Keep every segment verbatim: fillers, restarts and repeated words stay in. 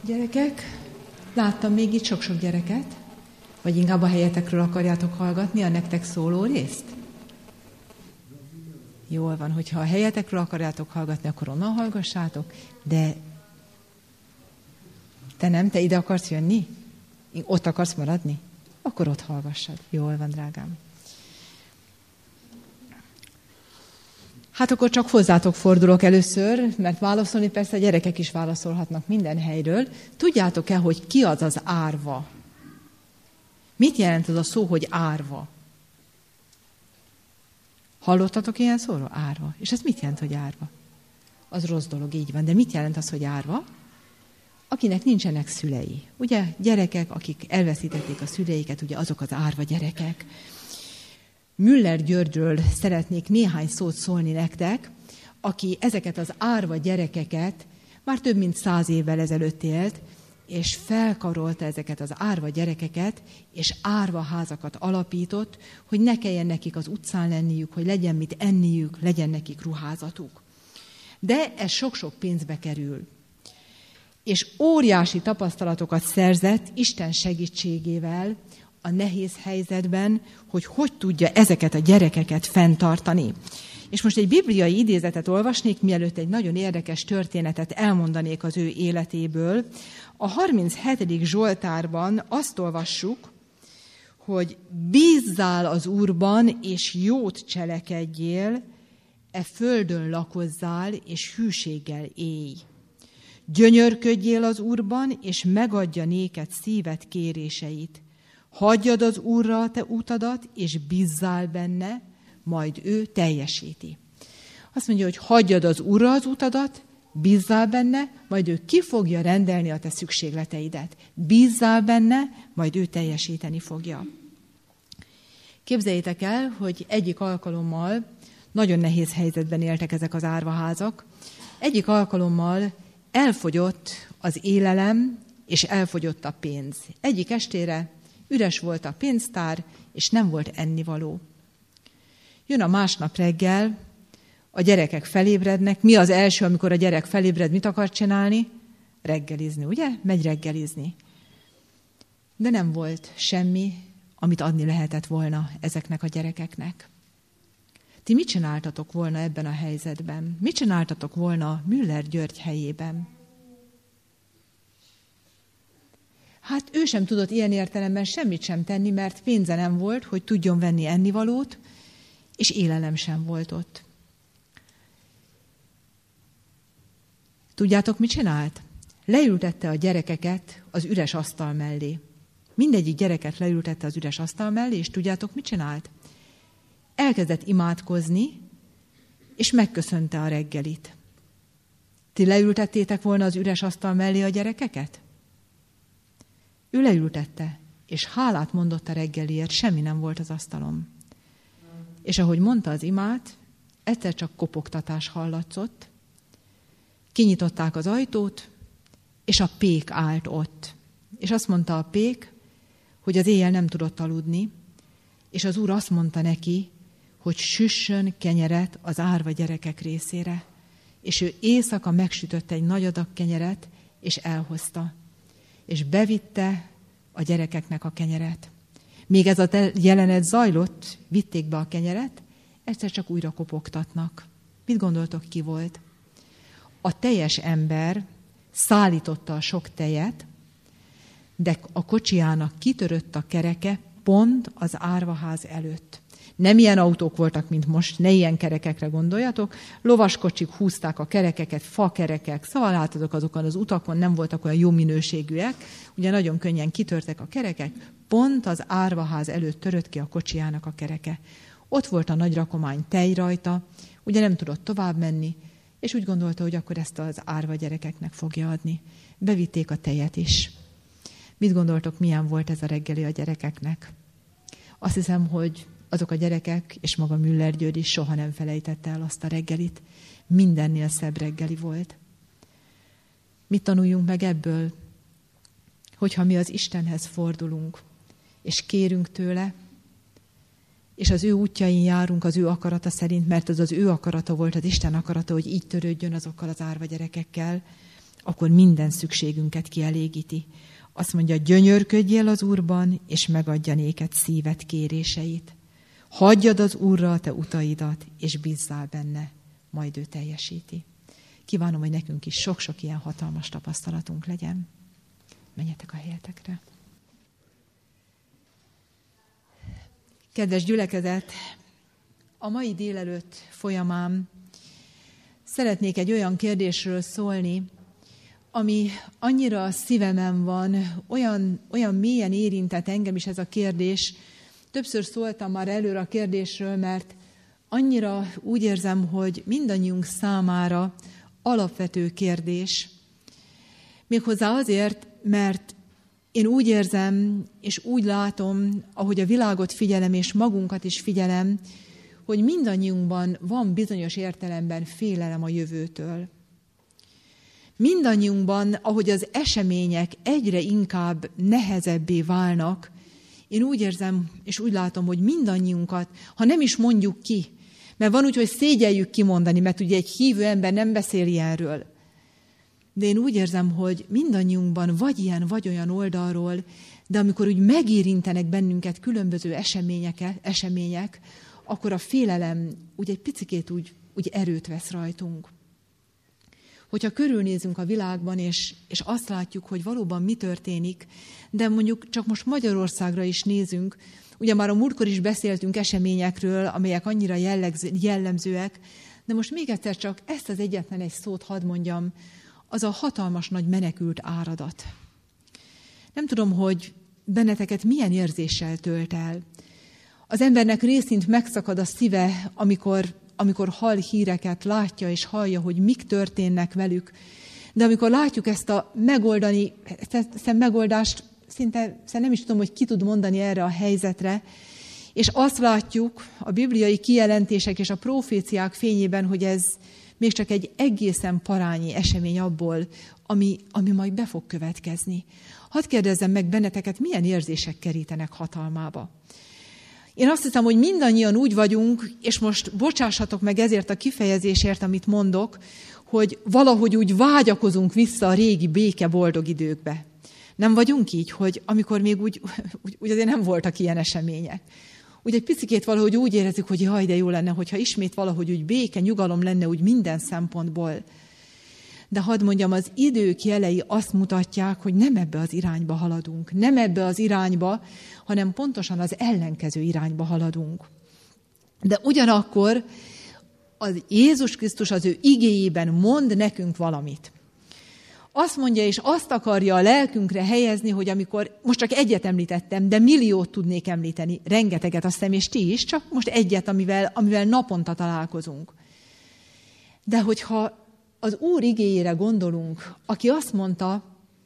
Gyerekek, láttam még itt sok-sok gyereket, vagy inkább a helyetekről akarjátok hallgatni a nektek szóló részt? Jól van, hogyha a helyetekről akarjátok hallgatni, akkor onnan hallgassátok, de te nem, te ide akarsz jönni? Ott akarsz maradni? Akkor ott hallgassad. Jól van, drágám. Hát akkor csak hozzátok fordulok először, mert válaszolni persze a gyerekek is válaszolhatnak minden helyről. Tudjátok-e, hogy ki az az árva? Mit jelent az a szó, hogy árva? Hallottatok ilyen szóról? Árva. És ez mit jelent, hogy árva? Az rossz dolog, így van. De mit jelent az, hogy árva? Akinek nincsenek szülei. Ugye gyerekek, akik elveszítették a szüleiket, ugye azok az árva gyerekek. Müller Györgyről szeretnék néhány szót szólni nektek, aki ezeket az árva gyerekeket már több mint száz évvel ezelőtt élt, és felkarolta ezeket az árva gyerekeket, és árva házakat alapított, hogy ne kelljen nekik az utcán lenniük, hogy legyen mit enniük, legyen nekik ruházatuk. De ez sok-sok pénzbe kerül. És óriási tapasztalatokat szerzett Isten segítségével a nehéz helyzetben, hogy hogy tudja ezeket a gyerekeket fenntartani. És most egy bibliai idézetet olvasnék, mielőtt egy nagyon érdekes történetet elmondanék az ő életéből. A harminchetedik Zsoltárban azt olvassuk, hogy bízzál az Úrban, és jót cselekedjél, e földön lakozzál, és hűséggel élj. Gyönyörködjél az Úrban, és megadja néked szíved kéréseit. Hagyjad az Úrra a te utadat, és bízzál benne, majd ő teljesíti. Azt mondja, hogy hagyjad az Úrra az utadat, bízzál benne, majd ő ki fogja rendelni a te szükségleteidet. Bízzál benne, majd ő teljesíteni fogja. Képzeljétek el, hogy egyik alkalommal, nagyon nehéz helyzetben éltek ezek az árvaházak, egyik alkalommal elfogyott az élelem, és elfogyott a pénz. Egyik estére üres volt a pénztár, és nem volt ennivaló. Jön a másnap reggel, a gyerekek felébrednek. Mi az első, amikor a gyerek felébred, mit akar csinálni? Reggelizni, ugye? Megy reggelizni. De nem volt semmi, amit adni lehetett volna ezeknek a gyerekeknek. Ti mit csináltatok volna ebben a helyzetben? Mit csináltatok volna Müller György helyében? Hát ő sem tudott ilyen értelemben semmit sem tenni, mert pénze nem volt, hogy tudjon venni ennivalót, és élelem sem volt ott. Tudjátok, mit csinált? Leültette a gyerekeket az üres asztal mellé. Mindegyik gyereket leültette az üres asztal mellé, és tudjátok, mit csinált? Elkezdett imádkozni, és megköszönte a reggelit. Ti leültettétek volna az üres asztal mellé a gyerekeket? Ő leültette, és hálát mondott a reggeliért, semmi nem volt az asztalon. És ahogy mondta az imát, egyszer csak kopogtatás hallatszott, kinyitották az ajtót, és a pék állt ott. És azt mondta a pék, hogy az éjjel nem tudott aludni, és az Úr azt mondta neki, hogy süssön kenyeret az árva gyerekek részére. És ő éjszaka megsütötte egy nagy adag kenyeret, és elhozta. És bevitte a gyerekeknek a kenyeret. Még ez a jelenet zajlott, vitték be a kenyeret, egyszer csak újra kopogtatnak. Mit gondoltok, ki volt? A tejes ember szállította a sok tejet, de a kocsijának kitörött a kereke pont az árvaház előtt. Nem ilyen autók voltak, mint most, ne ilyen kerekekre gondoljatok. Lovaskocsik húzták a kerekeket, fakerekek, szóval láthatok azokon az utakon, nem voltak olyan jó minőségűek, ugye nagyon könnyen kitörtek a kerekek, pont az árvaház előtt törött ki a kocsijának a kereke. Ott volt a nagy rakomány tej rajta, ugye nem tudott tovább menni, és úgy gondolta, hogy akkor ezt az árva gyerekeknek fogja adni. Bevitték a tejet is. Mit gondoltok, milyen volt ez a reggeli a gyerekeknek? Azt hiszem, hogy azok a gyerekek, és maga Müller György is soha nem felejtette el azt a reggelit. Mindennél szebb reggeli volt. Mit tanuljunk meg ebből? Hogyha mi az Istenhez fordulunk, és kérünk tőle, és az ő útjain járunk az ő akarata szerint, mert az az ő akarata volt, az Isten akarata, hogy így törődjön azokkal az árva gyerekekkel, akkor minden szükségünket kielégíti. Azt mondja, gyönyörködjél az Úrban, és megadja néked szíved kéréseit. Hagyjad az Úrra a te utaidat, és bízzál benne, majd ő teljesíti. Kívánom, hogy nekünk is sok-sok ilyen hatalmas tapasztalatunk legyen. Menjetek a helyetekre. Kedves gyülekezet, a mai délelőtt folyamán szeretnék egy olyan kérdésről szólni, ami annyira a szívemen van, olyan, olyan mélyen érintett engem is ez a kérdés. Többször szóltam már előre a kérdésről, mert annyira úgy érzem, hogy mindannyiunk számára alapvető kérdés. Méghozzá azért, mert én úgy érzem, és úgy látom, ahogy a világot figyelem, és magunkat is figyelem, hogy mindannyiunkban van bizonyos értelemben félelem a jövőtől. Mindannyiunkban, ahogy az események egyre inkább nehezebbé válnak, én úgy érzem, és úgy látom, hogy mindannyiunkat, ha nem is mondjuk ki, mert van úgy, hogy szégyeljük kimondani, mert ugye egy hívő ember nem beszél ilyenről. De én úgy érzem, hogy mindannyiunkban vagy ilyen, vagy olyan oldalról, de amikor úgy megérintenek bennünket különböző események, események akkor a félelem úgy egy picikét úgy, úgy erőt vesz rajtunk. Hogyha körülnézünk a világban, és, és azt látjuk, hogy valóban mi történik, de mondjuk csak most Magyarországra is nézünk, ugye már a múltkor is beszéltünk eseményekről, amelyek annyira jellegző, jellemzőek, de most még egyszer csak ezt az egyetlen egy szót hadd mondjam, az a hatalmas nagy menekült áradat. Nem tudom, hogy benneteket milyen érzéssel tölt el. Az embernek részint megszakad a szíve, amikor, amikor hall híreket, látja és hallja, hogy mik történnek velük. De amikor látjuk ezt a megoldani, ezt a megoldást, szinte, szinte nem is tudom, hogy ki tud mondani erre a helyzetre, és azt látjuk a bibliai kijelentések és a proféciák fényében, hogy ez még csak egy egészen parányi esemény abból, ami, ami majd be fog következni. Hadd kérdezzem meg benneteket, milyen érzések kerítenek hatalmába. Én azt hiszem, hogy mindannyian úgy vagyunk, és most bocsássatok meg ezért a kifejezésért, amit mondok, hogy valahogy úgy vágyakozunk vissza a régi béke boldog időkbe. Nem vagyunk így, hogy amikor még úgy, úgy, úgy azért nem voltak ilyen események. Úgy egy picikét valahogy úgy érezzük, hogy jaj, de jó lenne, hogyha ismét valahogy úgy béke, nyugalom lenne úgy minden szempontból. De hadd mondjam, az idők jelei azt mutatják, hogy nem ebbe az irányba haladunk. Nem ebbe az irányba, hanem pontosan az ellenkező irányba haladunk. De ugyanakkor az Jézus Krisztus az ő igéjében mond nekünk valamit. Azt mondja, és azt akarja a lelkünkre helyezni, hogy amikor, most csak egyet említettem, de milliót tudnék említeni, rengeteget azt hiszem, és ti is, csak most egyet, amivel, amivel naponta találkozunk. De hogyha az Úr igéjére gondolunk, aki azt mondta,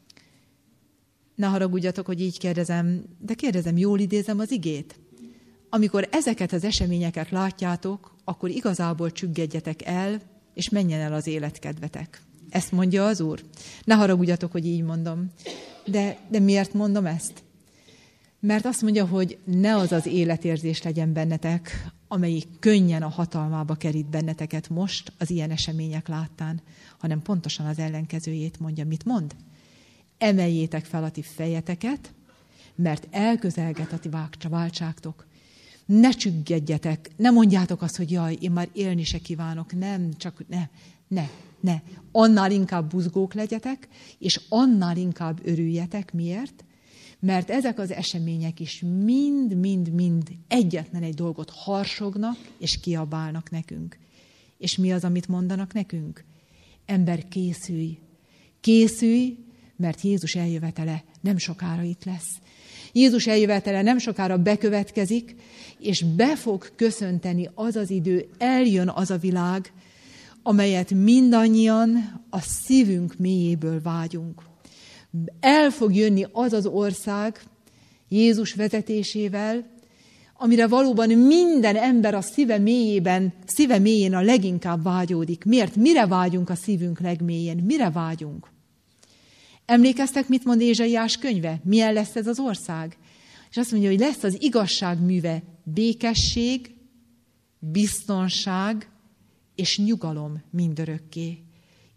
ne haragudjatok, hogy így kérdezem, de kérdezem, jól idézem az igét? Amikor ezeket az eseményeket látjátok, akkor igazából csüggedjetek el, és menjen el az életkedvetek. Ezt mondja az Úr. Ne haragudjatok, hogy így mondom. De, de miért mondom ezt? Mert azt mondja, hogy ne az az életérzés legyen bennetek, amelyik könnyen a hatalmába kerít benneteket most az ilyen események láttán, hanem pontosan az ellenkezőjét mondja. Mit mond? Emeljétek fel a ti fejeteket, mert elközelget a ti váltságtok. Ne csüggedjetek, ne mondjátok azt, hogy jaj, én már élni se kívánok. Nem, csak ne, ne, ne. Annál inkább buzgók legyetek, és annál inkább örüljetek. Miért? Mert ezek az események is mind-mind-mind egyetlen egy dolgot harsognak, és kiabálnak nekünk. És mi az, amit mondanak nekünk? Ember, készülj! Készülj, mert Jézus eljövetele nem sokára itt lesz. Jézus eljövetele nem sokára bekövetkezik, és be fog köszönteni az az idő, eljön az a világ, amelyet mindannyian a szívünk mélyéből vágyunk. El fog jönni az az ország Jézus vezetésével, amire valóban minden ember a szíve mélyében, szíve mélyén a leginkább vágyódik. Miért? Mire vágyunk a szívünk legmélyén? Mire vágyunk? Emlékeztek, mit mond Ézsaiás könyve? Milyen lesz ez az ország? És azt mondja, hogy lesz az igazság műve, békesség, biztonság és nyugalom mindörökké.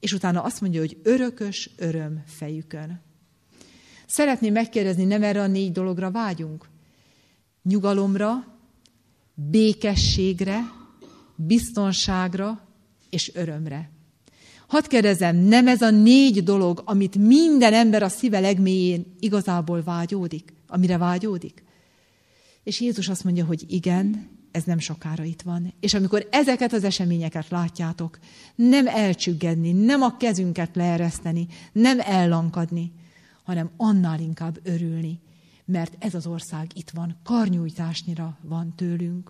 és utána azt mondja, hogy örökös öröm fejükön. Szeretném megkérdezni, nem erre a négy dologra vágyunk? Nyugalomra, békességre, biztonságra és örömre. Hadd kérdezem, nem ez a négy dolog, amit minden ember a szíve legmélyén igazából vágyódik, amire vágyódik? És Jézus azt mondja, hogy igen, ez nem sokára itt van. És amikor ezeket az eseményeket látjátok, nem elcsüggedni, nem a kezünket leereszteni, nem ellankadni, hanem annál inkább örülni, mert ez az ország itt van, karnyújtásnyira van tőlünk.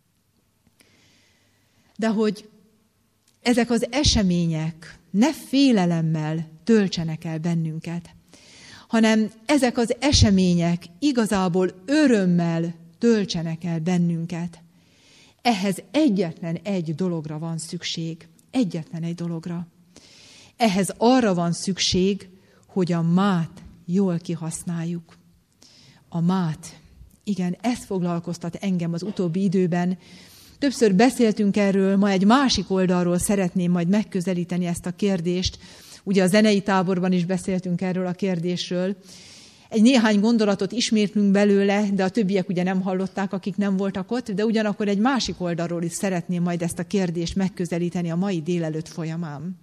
De hogy ezek az események ne félelemmel töltsenek el bennünket, hanem ezek az események igazából örömmel töltsenek el bennünket. Ehhez egyetlen egy dologra van szükség. Egyetlen egy dologra. Ehhez arra van szükség, hogy a mát jól kihasználjuk. A mát. Igen, ez foglalkoztat engem az utóbbi időben. Többször beszéltünk erről, ma egy másik oldalról szeretném majd megközelíteni ezt a kérdést. Ugye a zenei táborban is beszéltünk erről a kérdésről. Egy néhány gondolatot ismétlünk belőle, de a többiek ugye nem hallották, akik nem voltak ott, de ugyanakkor egy másik oldalról is szeretném majd ezt a kérdést megközelíteni a mai délelőtt folyamán.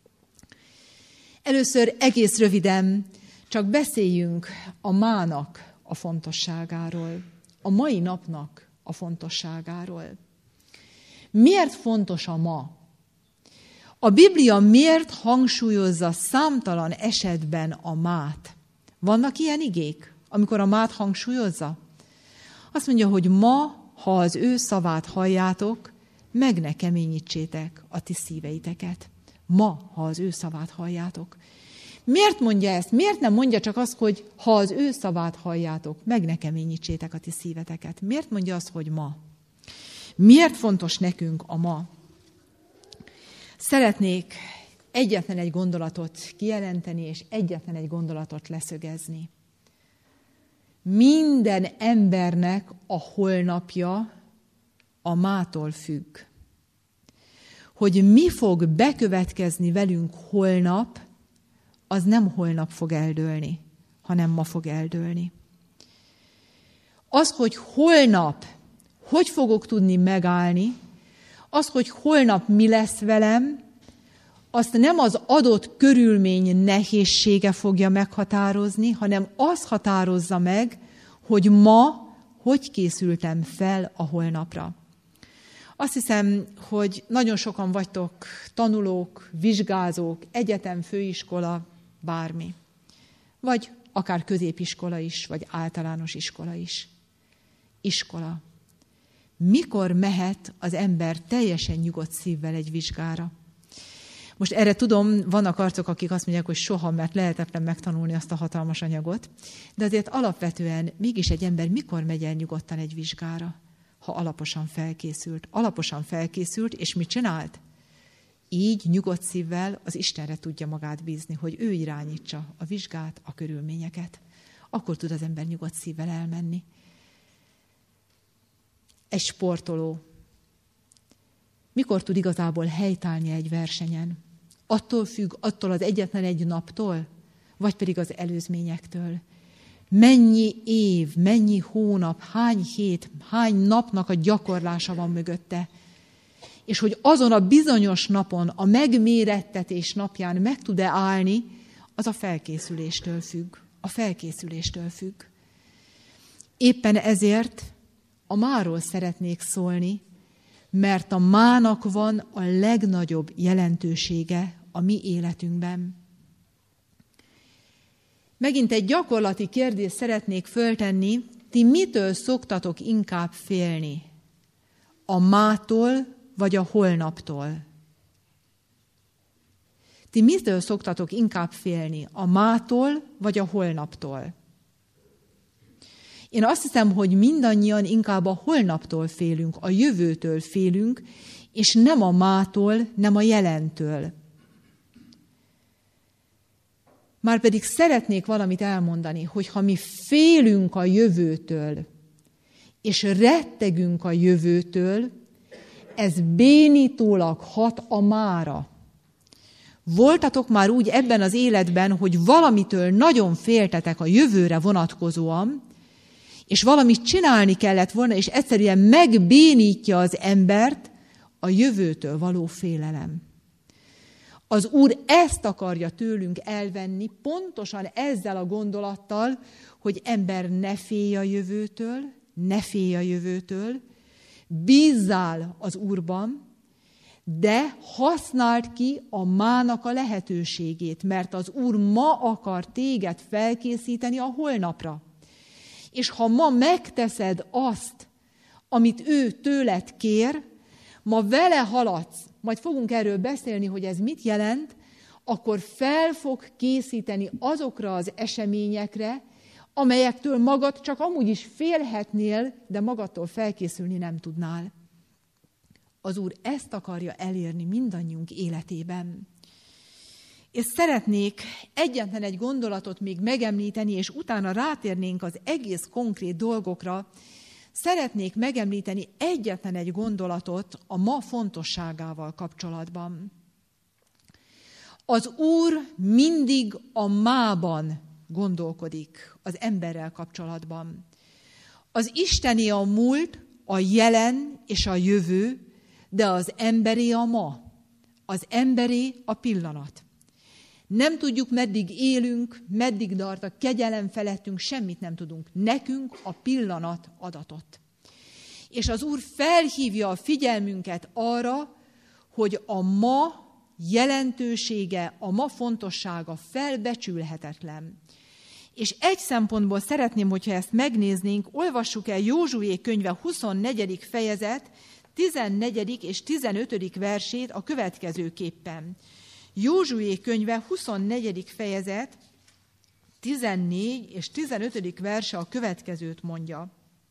Először egész röviden csak beszéljünk a mának a fontosságáról, a mai napnak a fontosságáról. Miért fontos a ma? A Biblia miért hangsúlyozza számtalan esetben a mát? Vannak ilyen igék, amikor a mát hangsúlyozza? Azt mondja, hogy ma, ha az ő szavát halljátok, meg ne keményítsétek a ti szíveiteket. Ma, ha az ő szavát halljátok. Miért mondja ezt? Miért nem mondja csak azt, hogy ha az ő szavát halljátok, meg ne keményítsétek a ti szíveteket? Miért mondja azt, hogy ma? Miért fontos nekünk a ma? Szeretnék egyetlen egy gondolatot kijelenteni, és egyetlen egy gondolatot leszögezni. Minden embernek a holnapja a mától függ. Hogy mi fog bekövetkezni velünk holnap, az nem holnap fog eldőlni, hanem ma fog eldőlni. Az, hogy holnap hogy fogok tudni megállni, az, hogy holnap mi lesz velem, azt nem az adott körülmény nehézsége fogja meghatározni, hanem az határozza meg, hogy ma hogy készültem fel a holnapra. Azt hiszem, hogy nagyon sokan vagytok tanulók, vizsgázók, egyetem, főiskola, bármi. Vagy akár középiskola is, vagy általános iskola is. Iskola. Mikor mehet az ember teljesen nyugodt szívvel egy vizsgára? Most erre tudom, vannak arcok, akik azt mondják, hogy soha, mert lehetetlen megtanulni azt a hatalmas anyagot, de azért alapvetően mégis egy ember mikor megy el nyugodtan egy vizsgára, ha alaposan felkészült. Alaposan felkészült, és mit csinált? Így nyugodt szívvel az Istenre tudja magát bízni, hogy ő irányítsa a vizsgát, a körülményeket. Akkor tud az ember nyugodt szívvel elmenni. Egy sportoló mikor tud igazából helytállni egy versenyen? Attól függ, attól az egyetlen egy naptól, vagy pedig az előzményektől. Mennyi év, mennyi hónap, hány hét, hány napnak a gyakorlása van mögötte. És hogy azon a bizonyos napon, a megmérettetés napján meg tud-e állni, az a felkészüléstől függ. A felkészüléstől függ. Éppen ezért a máról szeretnék szólni, mert a mának van a legnagyobb jelentősége a mi életünkben. Megint egy gyakorlati kérdést szeretnék föltenni, ti mitől szoktatok inkább félni? A mától vagy a holnaptól? Ti mitől szoktatok inkább félni? A mától vagy a holnaptól? Én azt hiszem, hogy mindannyian inkább a holnaptól félünk, a jövőtől félünk, és nem a mától, nem a jelentől. Márpedig szeretnék valamit elmondani, hogy ha mi félünk a jövőtől, és rettegünk a jövőtől, ez bénítólag hat a mára. Voltatok már úgy ebben az életben, hogy valamitől nagyon féltetek a jövőre vonatkozóan, és valamit csinálni kellett volna, és egyszerűen megbénítja az embert a jövőtől való félelem. Az Úr ezt akarja tőlünk elvenni, pontosan ezzel a gondolattal, hogy ember ne félj a jövőtől, ne félj a jövőtől, bízzál az Úrban, de használd ki a mának a lehetőségét, mert az Úr ma akar téged felkészíteni a holnapra. És ha ma megteszed azt, amit ő tőled kér, ma vele haladsz, majd fogunk erről beszélni, hogy ez mit jelent, akkor fel fog készíteni azokra az eseményekre, amelyektől magad csak amúgy is félhetnél, de magadtól felkészülni nem tudnál. Az Úr ezt akarja elérni mindannyiunk életében. És szeretnék egyetlen egy gondolatot még megemlíteni, és utána rátérnénk az egész konkrét dolgokra. Szeretnék megemlíteni egyetlen egy gondolatot a ma fontosságával kapcsolatban. Az Úr mindig a mában gondolkodik az emberrel kapcsolatban. Az Isteni a múlt, a jelen és a jövő, de az emberé a ma, az emberé a pillanat. Nem tudjuk, meddig élünk, meddig tart a kegyelem felettünk, semmit nem tudunk. Nekünk a pillanat adatott. És az Úr felhívja a figyelmünket arra, hogy a ma jelentősége, a ma fontossága felbecsülhetetlen. És egy szempontból szeretném, hogyha ezt megnéznénk, olvassuk el Józsué könyve huszonnegyedik fejezet, tizennegyedik és tizenötödik versét a következőképpen. Józsué könyve huszonnegyedik fejezet, tizennégy és tizenötödik verse a következőt mondja.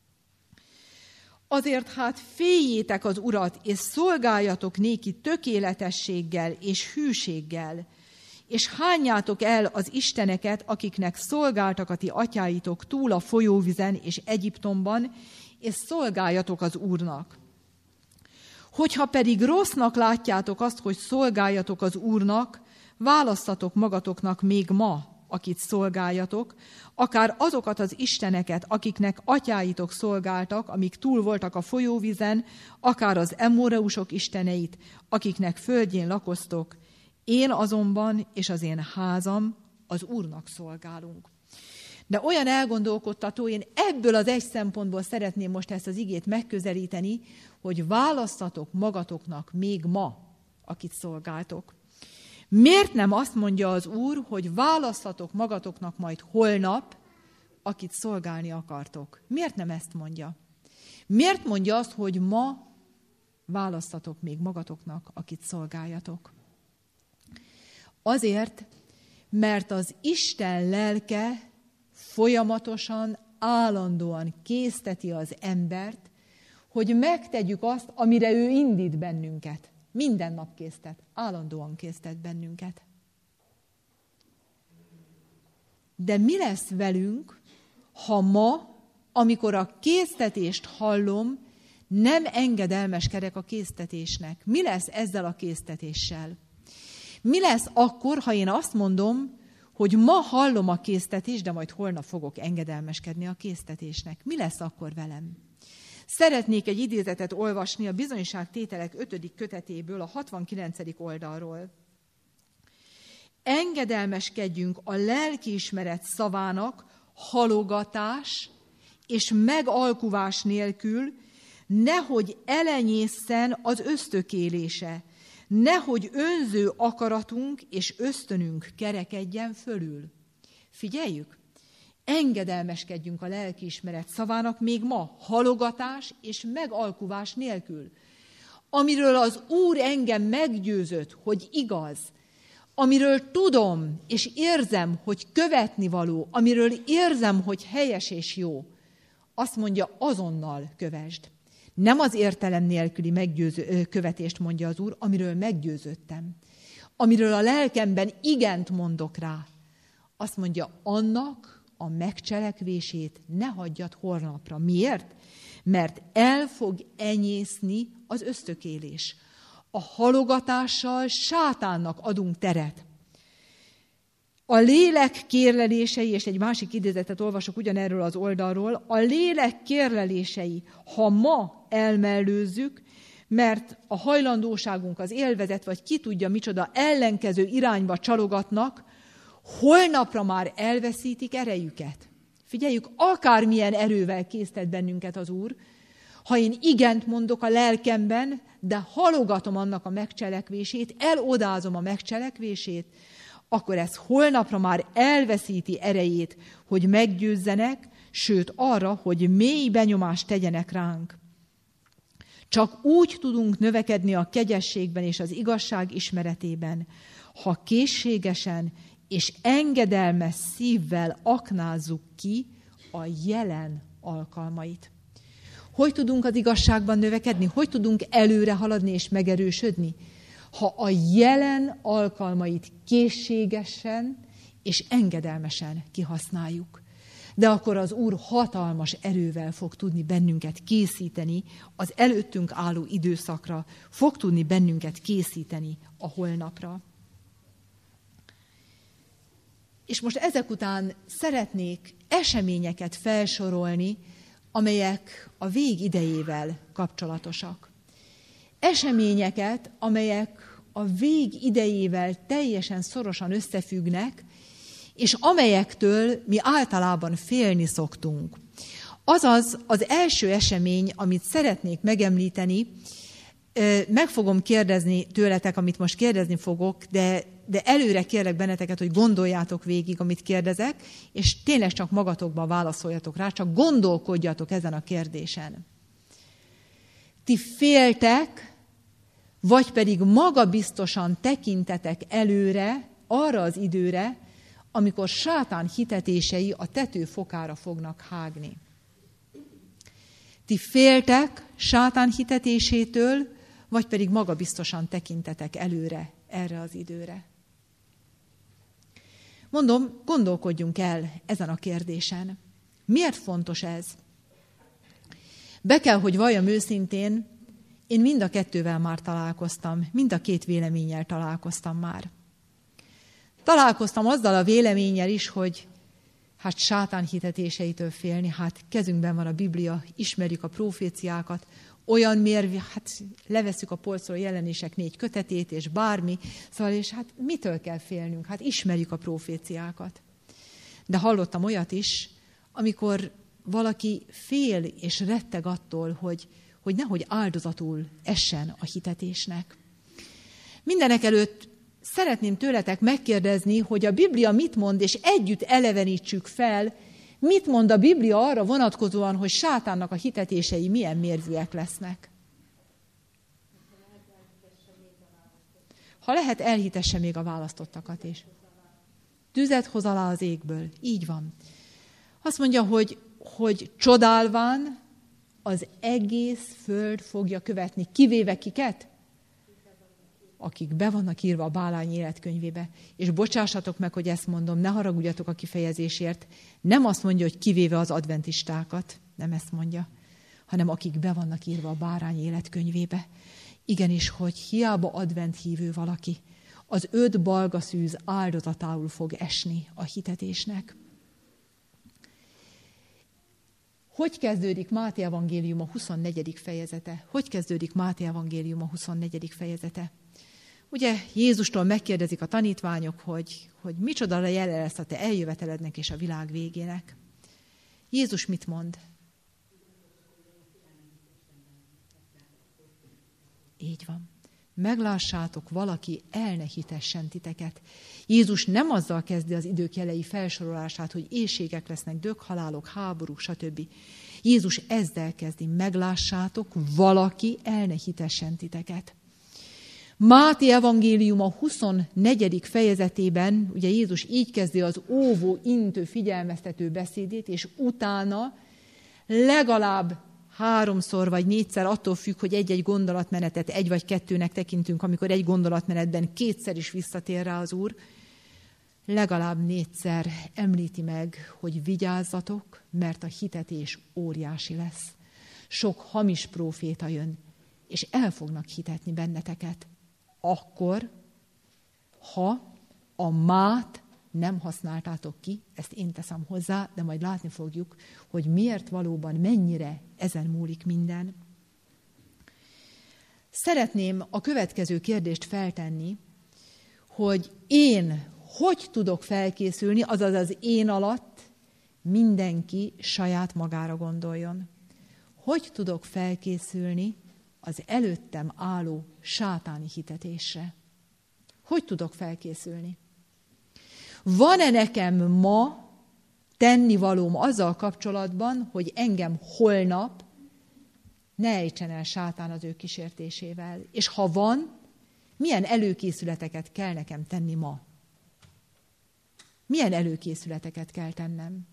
Azért hát féljétek az Urat, és szolgáljatok néki tökéletességgel és hűséggel, és hányjátok el az isteneket, akiknek szolgáltak a ti atyáitok túl a folyóvizen és Egyiptomban, és szolgáljatok az Úrnak. Hogyha pedig rossznak látjátok azt, hogy szolgáljatok az Úrnak, választatok magatoknak még ma, akit szolgáljatok, akár azokat az isteneket, akiknek atyáitok szolgáltak, amik túl voltak a folyóvizen, akár az emóreusok isteneit, akiknek földjén lakoztok. Én azonban és az én házam az Úrnak szolgálunk. De olyan elgondolkodtató, én ebből az egy szempontból szeretném most ezt az igét megközelíteni, hogy választatok magatoknak még ma, akit szolgáltok. Miért nem azt mondja az Úr, hogy választatok magatoknak majd holnap, akit szolgálni akartok? Miért nem ezt mondja? Miért mondja azt, hogy ma választatok még magatoknak, akit szolgáljatok? Azért, mert az Isten lelke folyamatosan, állandóan készteti az embert, hogy megtegyük azt, amire ő indít bennünket. Minden nap késztet, állandóan késztet bennünket. De mi lesz velünk, ha ma, amikor a késztetést hallom, nem engedelmeskedek a késztetésnek? Mi lesz ezzel a késztetéssel? Mi lesz akkor, ha én azt mondom, hogy ma hallom a késztetést, de majd holnap fogok engedelmeskedni a késztetésnek? Mi lesz akkor velem? Szeretnék egy idézetet olvasni a Bizonyságtételek ötödik kötetéből, a hatvankilencedik oldalról. Engedelmeskedjünk a lelkiismeret szavának halogatás és megalkuvás nélkül, nehogy elenyészen az ösztökélése, nehogy önző akaratunk és ösztönünk kerekedjen fölül. Figyeljük! Engedelmeskedjünk a lelkiismeret szavának még ma, halogatás és megalkuvás nélkül. Amiről az Úr engem meggyőzött, hogy igaz, amiről tudom és érzem, hogy követnivaló, amiről érzem, hogy helyes és jó, azt mondja, azonnal kövesd. Nem az értelem nélküli meggyőző, követést mondja az Úr, amiről meggyőződtem. Amiről a lelkemben igent mondok rá. Azt mondja, annak a megcselekvését ne hagyjad holnapra. Miért? Mert el fog enyészni az ösztökélés. a halogatással sátánnak adunk teret. A lélek kérlelései, és egy másik idézetet olvasok ugyanerről az oldalról, a lélek kérlelései, ha ma elmellőzzük, mert a hajlandóságunk, az élvezet, vagy ki tudja micsoda ellenkező irányba csalogatnak, holnapra már elveszítik erejüket. Figyeljük, akármilyen erővel késztet bennünket az Úr, ha én igent mondok a lelkemben, de halogatom annak a megcselekvését, elodázom a megcselekvését, akkor ez holnapra már elveszíti erejét, hogy meggyőzzenek, sőt arra, hogy mély benyomást tegyenek ránk. Csak úgy tudunk növekedni a kegyességben és az igazság ismeretében, ha készségesen és engedelmes szívvel aknázzuk ki a jelen alkalmait. Hogy tudunk az igazságban növekedni? Hogy tudunk előre haladni és megerősödni? Ha a jelen alkalmait készségesen és engedelmesen kihasználjuk. De akkor az Úr hatalmas erővel fog tudni bennünket készíteni az előttünk álló időszakra, fog tudni bennünket készíteni a holnapra. És most ezek után szeretnék eseményeket felsorolni, amelyek a vég idejével kapcsolatosak. Eseményeket, amelyek a vég idejével teljesen szorosan összefüggnek, és amelyektől mi általában félni szoktunk. Azaz az első esemény, amit szeretnék megemlíteni, meg fogom kérdezni tőletek, amit most kérdezni fogok, de, de előre kérlek benneteket, hogy gondoljátok végig, amit kérdezek, és tényleg csak magatokban válaszoljatok rá, csak gondolkodjatok ezen a kérdésen. Ti féltek, vagy pedig magabiztosan tekintetek előre, arra az időre, amikor sátán hitetései a tető fokára fognak hágni. Ti féltek sátán hitetésétől, vagy pedig magabiztosan tekintetek előre erre az időre. Mondom, gondolkodjunk el ezen a kérdésen. Miért fontos ez? Be kell, hogy valljam őszintén, én mind a kettővel már találkoztam, mind a két véleménnyel találkoztam már. Találkoztam azzal a véleménnyel is, hogy hát sátán hitetéseitől félni, hát kezünkben van a Biblia, ismerjük a proféciákat, olyan mérvi, hát levesszük a polcról jelenések négy kötetét, és bármi, szóval, és hát mitől kell félnünk? Hát ismerjük a proféciákat. De hallottam olyat is, amikor valaki fél és retteg attól, hogy, hogy nehogy áldozatul essen a hitetésnek. Mindenek előtt szeretném tőletek megkérdezni, hogy a Biblia mit mond, és együtt elevenítsük fel, mit mond a Biblia arra vonatkozóan, hogy sátánnak a hitetései milyen mérvűek lesznek. Ha lehet, elhitesse még a választottakat is. Tüzet hoz alá az égből. Így van. Azt mondja, hogy, hogy csodálván az egész föld fogja követni. Kivéve kiket? Akik be vannak írva a bálány életkönyvébe. És bocsássatok meg, hogy ezt mondom, ne haragudjatok a kifejezésért. Nem azt mondja, hogy kivéve az adventistákat, nem ezt mondja, hanem akik be vannak írva a bárány életkönyvébe. Igenis, hogy hiába advent hívő valaki, az öt balgaszűz áldozatául fog esni a hitetésnek. Hogy kezdődik Máté evangélium a huszonnegyedik fejezete? Hogy kezdődik Máté evangélium a huszonnegyedik fejezete? Ugye Jézustól megkérdezik a tanítványok, hogy, hogy micsoda jele lesz a te eljövetelednek és a világ végének. Jézus mit mond? Így van. Meglássátok, valaki el ne hitessen titeket. Jézus nem azzal kezdi az idők jelei felsorolását, hogy éhségek lesznek, döghalálok, háborúk, stb. Jézus ezzel kezdi, meglássátok, valaki el ne hitessen titeket. Máté evangélium a huszonnegyedik fejezetében, ugye Jézus így kezdi az óvó, intő, figyelmeztető beszédét, és utána legalább háromszor vagy négyszer, attól függ, hogy egy-egy gondolatmenetet egy vagy kettőnek tekintünk, amikor egy gondolatmenetben kétszer is visszatér rá az Úr, legalább négyszer említi meg, hogy vigyázzatok, mert a hitetés óriási lesz. Sok hamis próféta jön. és el fognak hitetni benneteket. Akkor, ha a mát nem használtátok ki, ezt én teszem hozzá, de majd látni fogjuk, hogy miért valóban, mennyire ezen múlik minden. Szeretném a következő kérdést feltenni, hogy én hogy tudok felkészülni, azaz az én alatt mindenki saját magára gondoljon. Hogy tudok felkészülni az előttem álló sátáni hitetésre? Hogy tudok felkészülni? Van-e nekem ma tennivalóm azzal kapcsolatban, hogy engem holnap ne ejtsen el sátán az ő kísértésével? És ha van, milyen előkészületeket kell nekem tenni ma? Milyen előkészületeket kell tennem?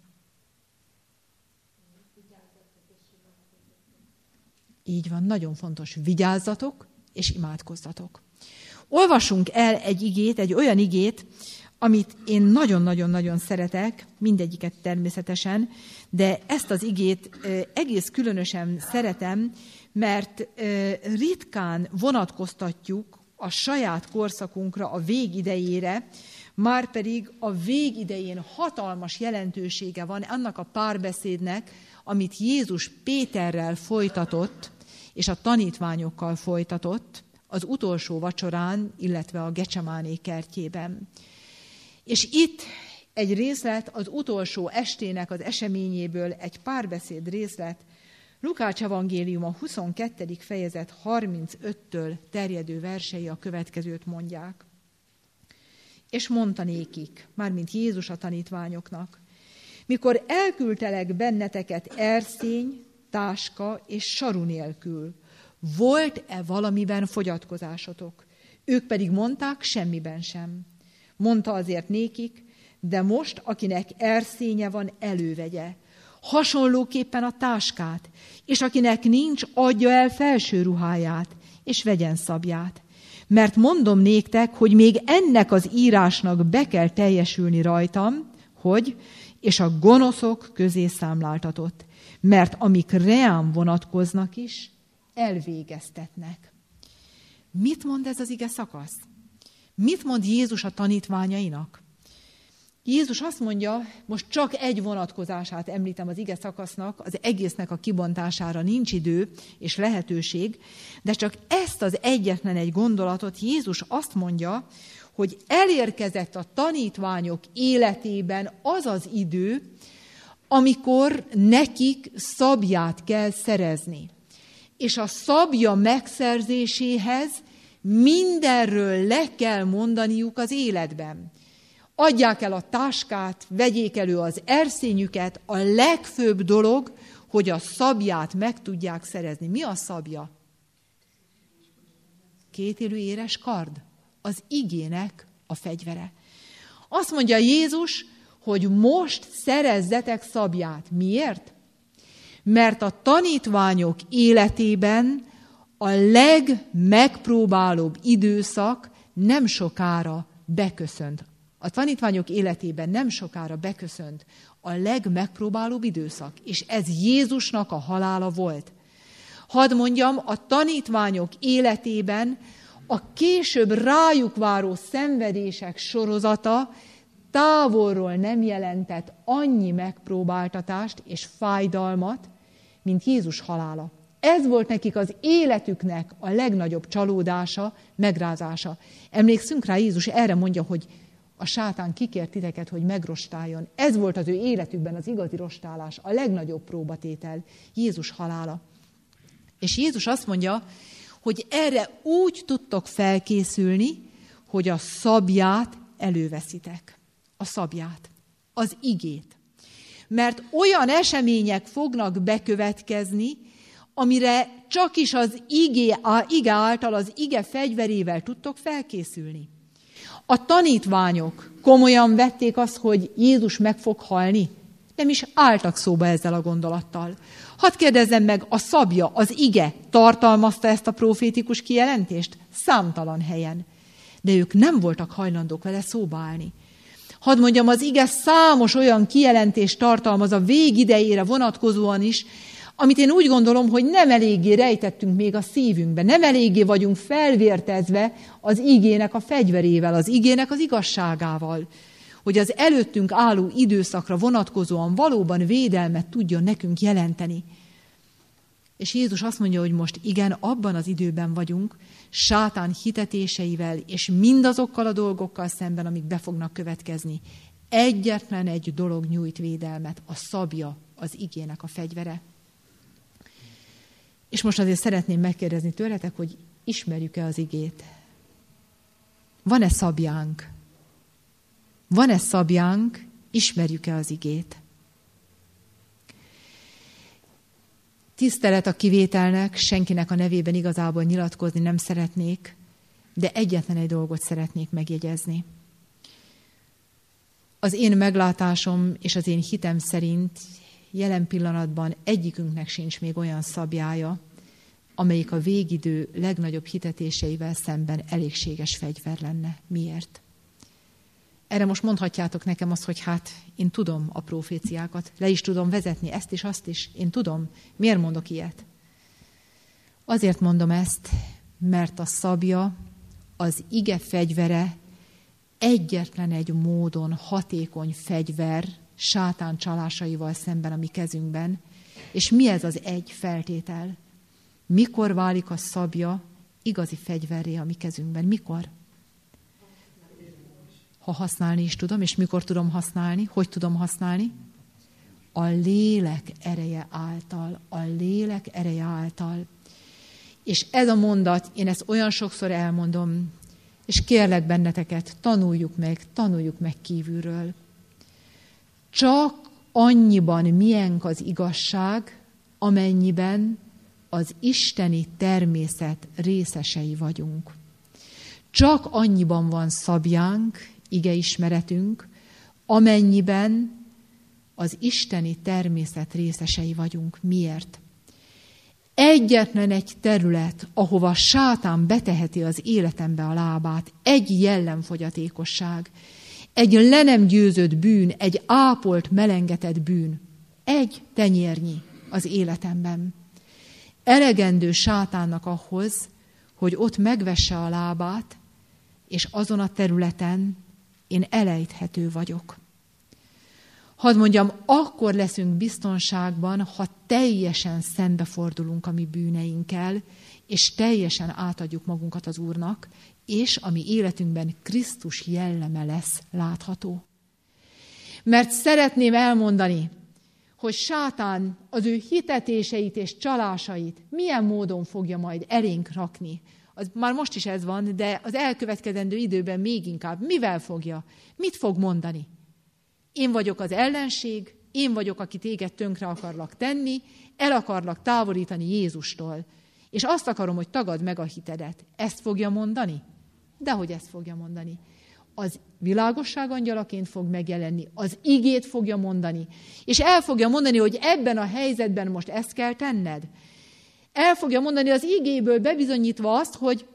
Így van, nagyon fontos. Vigyázzatok és imádkozzatok. Olvassunk el egy igét, egy olyan igét, amit én nagyon-nagyon-nagyon szeretek, mindegyiket természetesen, de ezt az igét egész különösen szeretem, mert ritkán vonatkoztatjuk a saját korszakunkra, a végidejére, márpedig a végidején hatalmas jelentősége van annak a párbeszédnek, amit Jézus Péterrel folytatott, és a tanítványokkal folytatott az utolsó vacsorán, illetve a Gecsemáné kertjében. És itt egy részlet az utolsó estének az eseményéből, egy párbeszéd részlet, Lukács evangéliuma huszonkettedik fejezet harmincöttől terjedő versei a következőt mondják. És mondta nékik, mármint Jézus a tanítványoknak, mikor elküldtelek benneteket erszény, táska és saru nélkül, volt-e valamiben fogyatkozásotok? Ők pedig mondták, semmiben sem. Mondta azért nékik, de most, akinek erszénye van, elővegye. Hasonlóképpen a táskát, és akinek nincs, adja el felső ruháját, és vegyen szabját. Mert mondom néktek, hogy még ennek az írásnak be kell teljesülni rajtam, hogy, és a gonoszok közé számláltatott, mert amik reám vonatkoznak is, elvégeztetnek. Mit mond ez az ige szakasz? Mit mond Jézus a tanítványainak? Jézus azt mondja, most csak egy vonatkozását említem az ige szakasznak, az egésznek a kibontására nincs idő és lehetőség, de csak ezt az egyetlen egy gondolatot Jézus azt mondja, hogy elérkezett a tanítványok életében az az idő, amikor nekik szabját kell szerezni. És a szabja megszerzéséhez mindenről le kell mondaniuk az életben. Adják el a táskát, vegyék elő az erszényüket, a legfőbb dolog, hogy a szabját meg tudják szerezni. Mi a szabja? Kétélű éres kard. Az igének a fegyvere. Azt mondja Jézus, hogy most szerezzetek szabját. Miért? Mert a tanítványok életében a legmegpróbálóbb időszak nem sokára beköszönt. A tanítványok életében nem sokára beköszönt a legmegpróbálóbb időszak, és ez Jézusnak a halála volt. Hadd mondjam, a tanítványok életében a később rájuk váró szenvedések sorozata távolról nem jelentett annyi megpróbáltatást és fájdalmat, mint Jézus halála. Ez volt nekik az életüknek a legnagyobb csalódása, megrázása. Emlékszünk rá, Jézus erre mondja, hogy a sátán kikért titeket, hogy megrostáljon. Ez volt az ő életükben az igazi rostálás, a legnagyobb próbatétel, Jézus halála. És Jézus azt mondja, hogy erre úgy tudtok felkészülni, hogy a szabját előveszitek. A szabját, az igét. Mert olyan események fognak bekövetkezni, amire csak is az ige, ige által, az ige fegyverével tudtok felkészülni. A tanítványok komolyan vették azt, hogy Jézus meg fog halni. Nem is álltak szóba ezzel a gondolattal. Hadd kérdezzem meg, a szabja, az ige tartalmazta ezt a profétikus kijelentést? Számtalan helyen. De ők nem voltak hajlandók vele szóba állni. Hadd mondjam, az ige számos olyan kijelentést tartalmaz a végidejére vonatkozóan is, amit én úgy gondolom, hogy nem eléggé rejtettünk még a szívünkbe, nem eléggé vagyunk felvértezve az igének a fegyverével, az igének az igazságával, hogy az előttünk álló időszakra vonatkozóan valóban védelmet tudjon nekünk jelenteni. És Jézus azt mondja, hogy most igen, abban az időben vagyunk, sátán hitetéseivel, és mindazokkal a dolgokkal szemben, amik be fognak következni. Egyetlen egy dolog nyújt védelmet, a szabja, az igének a fegyvere. És most azért szeretném megkérdezni tőletek, hogy ismerjük-e az igét? Van-e szabjánk? Van-e szabjánk? Ismerjük-e az igét? Tisztelet a kivételnek, senkinek a nevében igazából nyilatkozni nem szeretnék, de egyetlen egy dolgot szeretnék megjegyezni. Az én meglátásom és az én hitem szerint jelen pillanatban egyikünknek sincs még olyan szabjája, amelyik a végidő legnagyobb hitetéseivel szemben elégséges fegyver lenne. Miért? Erre most mondhatjátok nekem azt, hogy hát én tudom a proféciákat, le is tudom vezetni ezt is, azt is, én tudom. Miért mondok ilyet? Azért mondom ezt, mert a szabja, az ige fegyvere egyetlen egy módon hatékony fegyver sátán csalásaival szemben a mi kezünkben. És mi ez az egy feltétel? Mikor válik a szabja igazi fegyverré a mi kezünkben? Mikor? Ha használni is tudom, és mikor tudom használni? Hogy tudom használni? A lélek ereje által. A lélek ereje által. És ez a mondat, én ezt olyan sokszor elmondom, és kérlek benneteket, tanuljuk meg, tanuljuk meg kívülről. Csak annyiban miénk az igazság, amennyiben az isteni természet részesei vagyunk. Csak annyiban van szabjánk, igeismeretünk, amennyiben az isteni természet részesei vagyunk. Miért? Egyetlen egy terület, ahova sátán beteheti az életembe a lábát, egy jellemfogyatékosság, egy le nem győzött bűn, egy ápolt, melengetett bűn, egy tenyérnyi az életemben. Elegendő sátánnak ahhoz, hogy ott megvesse a lábát, és azon a területen én elejthető vagyok. Hadd mondjam, akkor leszünk biztonságban, ha teljesen szembefordulunk a mi bűneinkkel, és teljesen átadjuk magunkat az Úrnak, és a mi életünkben Krisztus jelleme lesz látható. Mert szeretném elmondani, hogy sátán az ő hitetéseit és csalásait milyen módon fogja majd elénk rakni. Az, már most is ez van, de az elkövetkezendő időben még inkább. Mivel fogja? Mit fog mondani? Én vagyok az ellenség, én vagyok, aki téged tönkre akarlak tenni, el akarlak távolítani Jézustól. És azt akarom, hogy tagadd meg a hitedet. Ezt fogja mondani? Dehogy ezt fogja mondani. Az világosság angyalaként fog megjelenni, az igét fogja mondani, és el fogja mondani, hogy ebben a helyzetben most ezt kell tenned. El fogja mondani az igéből bebizonyítva azt, hogy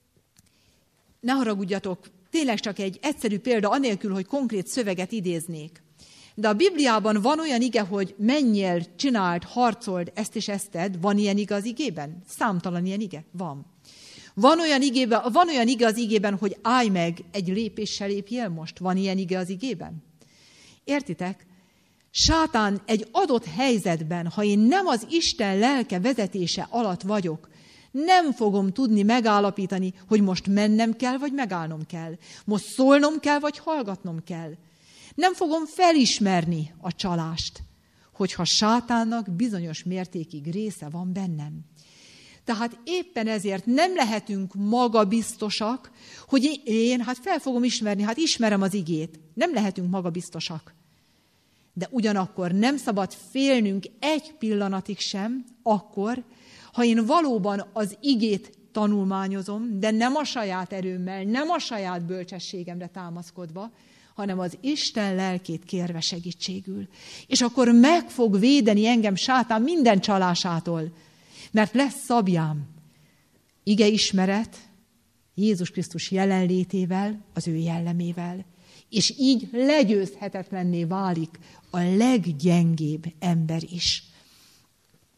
ne haragudjatok, tényleg csak egy egyszerű példa, anélkül, hogy konkrét szöveget idéznék. De a Bibliában van olyan ige, hogy menjél, csináld, harcold, ezt és ezt tedd. Van ilyen ige az igében? Számtalan ilyen ige? Van. Van olyan, igében, van olyan ige az igében, hogy állj meg, egy lépéssel lépjél most? Van ilyen ige az igében? Értitek? Sátán egy adott helyzetben, ha én nem az Isten lelke vezetése alatt vagyok, nem fogom tudni megállapítani, hogy most mennem kell, vagy megállnom kell. Most szólnom kell, vagy hallgatnom kell. Nem fogom felismerni a csalást, hogyha sátánnak bizonyos mértékig része van bennem. Tehát éppen ezért nem lehetünk magabiztosak, hogy én hát fel fogom ismerni, hát ismerem az igét. Nem lehetünk magabiztosak. De ugyanakkor nem szabad félnünk egy pillanatig sem, akkor, ha én valóban az igét tanulmányozom, de nem a saját erőmmel, nem a saját bölcsességemre támaszkodva, hanem az Isten lelkét kérve segítségül. És akkor meg fog védeni engem sátán minden csalásától, mert lesz szabjám, ige ismeret, Jézus Krisztus jelenlétével, az ő jellemével, és így legyőzhetetlenné válik a leggyengébb ember is.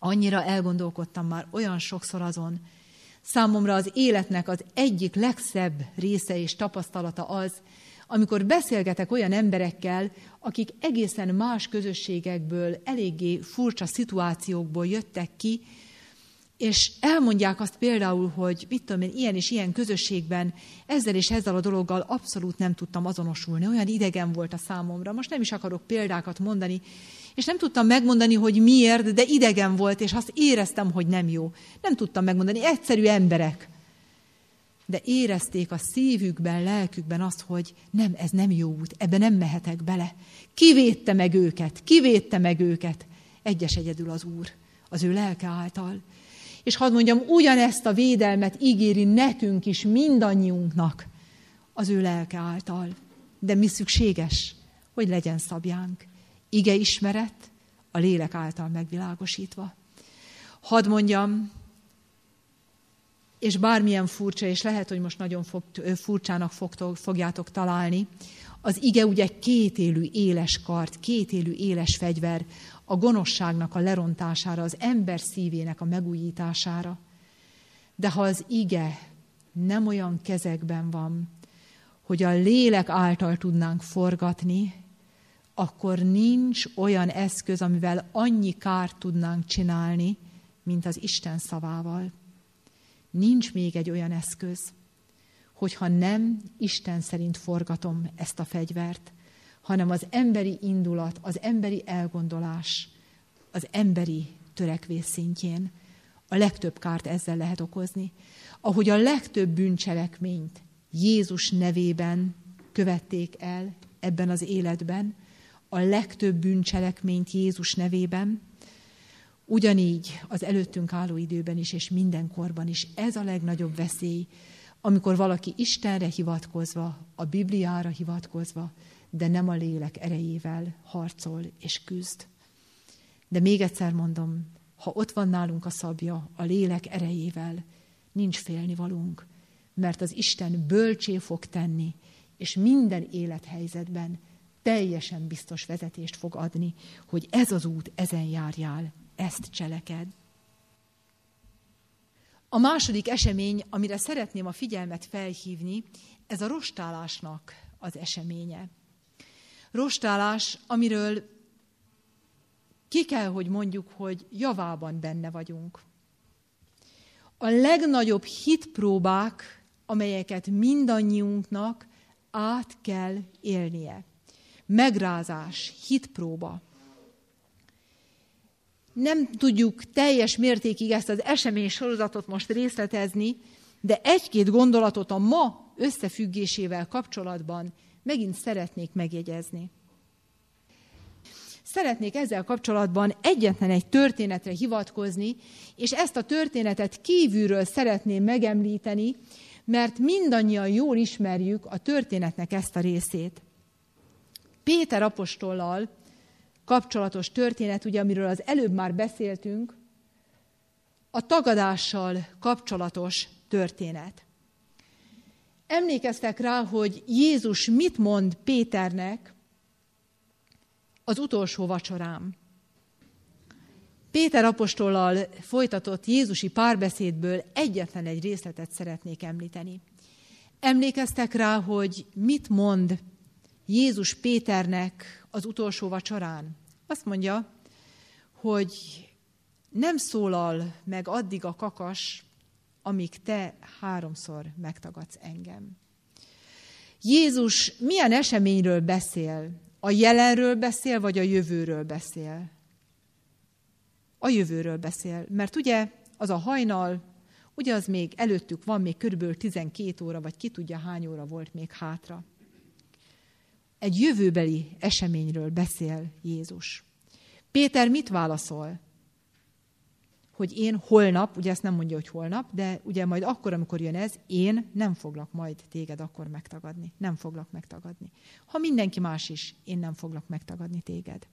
Annyira elgondolkodtam már olyan sokszor azon. Számomra az életnek az egyik legszebb része és tapasztalata az, amikor beszélgetek olyan emberekkel, akik egészen más közösségekből, eléggé furcsa szituációkból jöttek ki, és elmondják azt például, hogy mit tudom én, ilyen és ilyen közösségben ezzel és ezzel a dologgal abszolút nem tudtam azonosulni. Olyan idegen volt a számomra. Most nem is akarok példákat mondani, és nem tudtam megmondani, hogy miért, de idegen volt, és azt éreztem, hogy nem jó. Nem tudtam megmondani, egyszerű emberek. De érezték a szívükben, lelkükben azt, hogy nem, ez nem jó út, ebbe nem mehetek bele. Kivédte meg őket, kivédte meg őket. Egyes egyedül az Úr, az ő lelke által. És hadd mondjam, ugyanezt a védelmet ígéri nekünk is, mindannyiunknak az ő lelke által. De mi szükséges, hogy legyen szabjánk? Ige ismeret, a lélek által megvilágosítva. Hadd mondjam, és bármilyen furcsa, és lehet, hogy most nagyon fog, furcsának fogtok, fogjátok találni, az ige ugye kétélű éles kard, kétélű éles fegyver a gonoszságnak a lerontására, az ember szívének a megújítására. De ha az ige nem olyan kezekben van, hogy a lélek által tudnánk forgatni, akkor nincs olyan eszköz, amivel annyi kárt tudnánk csinálni, mint az Isten szavával. Nincs még egy olyan eszköz, hogyha nem Isten szerint forgatom ezt a fegyvert, hanem az emberi indulat, az emberi elgondolás, az emberi törekvés szintjén a legtöbb kárt ezzel lehet okozni. Ahogy a legtöbb bűncselekményt Jézus nevében követték el ebben az életben, a legtöbb bűncselekményt Jézus nevében, ugyanígy az előttünk álló időben is, és mindenkorban is ez a legnagyobb veszély, amikor valaki Istenre hivatkozva, a Bibliára hivatkozva, de nem a lélek erejével harcol és küzd. De még egyszer mondom, ha ott van nálunk a szabja, a lélek erejével, nincs félnivalónk, mert az Isten bölcsé fog tenni, és minden élethelyzetben teljesen biztos vezetést fog adni, hogy ez az út, ezen járjál, ezt cseleked. A második esemény, amire szeretném a figyelmet felhívni, ez a rostálásnak az eseménye. Rostálás, amiről ki kell, hogy mondjuk, hogy javában benne vagyunk. A legnagyobb hitpróbák, amelyeket mindannyiunknak át kell élnie. Megrázás, hitpróba. Nem tudjuk teljes mértékig ezt az esemény sorozatot most részletezni, de egy-két gondolatot a ma összefüggésével kapcsolatban megint szeretnék megjegyezni. Szeretnék ezzel kapcsolatban egyetlen egy történetre hivatkozni, és ezt a történetet kívülről szeretném megemlíteni, mert mindannyian jól ismerjük a történetnek ezt a részét. Péter apostollal kapcsolatos történet, ugye, amiről az előbb már beszéltünk, a tagadással kapcsolatos történet. Emlékeztek rá, hogy Jézus mit mond Péternek az utolsó vacsorán. Péter apostollal folytatott jézusi párbeszédből egyetlen egy részletet szeretnék említeni. Emlékeztek rá, hogy mit mond Jézus Péternek az utolsó vacsorán? Azt mondja, hogy nem szólal meg addig a kakas, amíg te háromszor megtagadsz engem. Jézus milyen eseményről beszél? A jelenről beszél, vagy a jövőről beszél? A jövőről beszél, mert ugye az a hajnal, ugye az még előttük van, még körülbelül tizenkét óra, vagy ki tudja hány óra volt még hátra. Egy jövőbeli eseményről beszél Jézus. Péter mit válaszol? Hogy én holnap, ugye ezt nem mondja, hogy holnap, de ugye majd akkor, amikor jön ez, én nem foglak majd téged akkor megtagadni. Nem foglak megtagadni. Ha mindenki más is, én nem foglak megtagadni téged.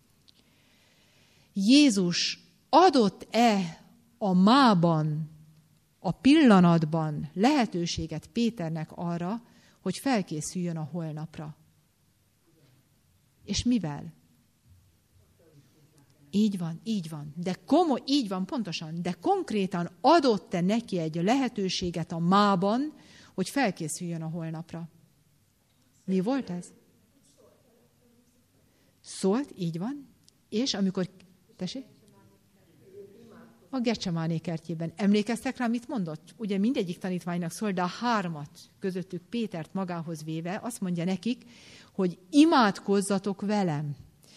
Jézus adott-e a mában, a pillanatban lehetőséget Péternek arra, hogy felkészüljön a holnapra? És mivel? Így van, így van. De komoly, így van, pontosan. De konkrétan adott-e neki egy lehetőséget a mában, hogy felkészüljön a holnapra? Mi volt ez? Szólt, így van. És amikor... Tessék? A Gecsemáné kertjében. Emlékeztek rá, mit mondott? Ugye mindegyik tanítványnak szól, de a hármat, közöttük Pétert magához véve, azt mondja nekik, hogy imádkozzatok velem.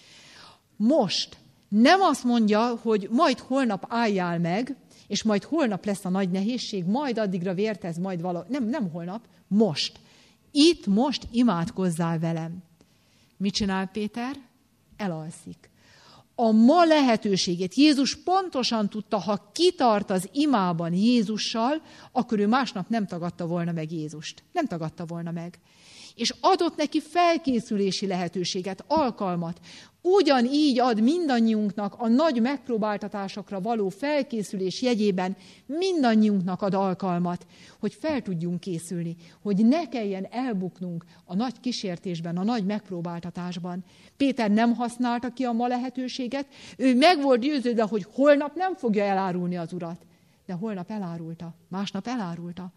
Most nem azt mondja, hogy majd holnap álljál meg, és majd holnap lesz a nagy nehézség, majd addigra vértez, majd valahogy. Nem, nem holnap, most. Itt most imádkozzál velem. Mit csinál Péter? Elalszik. A ma lehetőségét Jézus pontosan tudta, ha kitart az imában Jézussal, akkor ő másnap nem tagadta volna meg Jézust. Nem tagadta volna meg. És adott neki felkészülési lehetőséget, alkalmat. Ugyanígy ad mindannyiunknak a nagy megpróbáltatásokra való felkészülés jegyében, mindannyiunknak ad alkalmat, hogy fel tudjunk készülni, hogy ne kelljen elbuknunk a nagy kísértésben, a nagy megpróbáltatásban. Péter nem használta ki a ma lehetőséget, ő meg volt győződve, hogy holnap nem fogja elárulni az Urat, de holnap elárulta, másnap elárulta.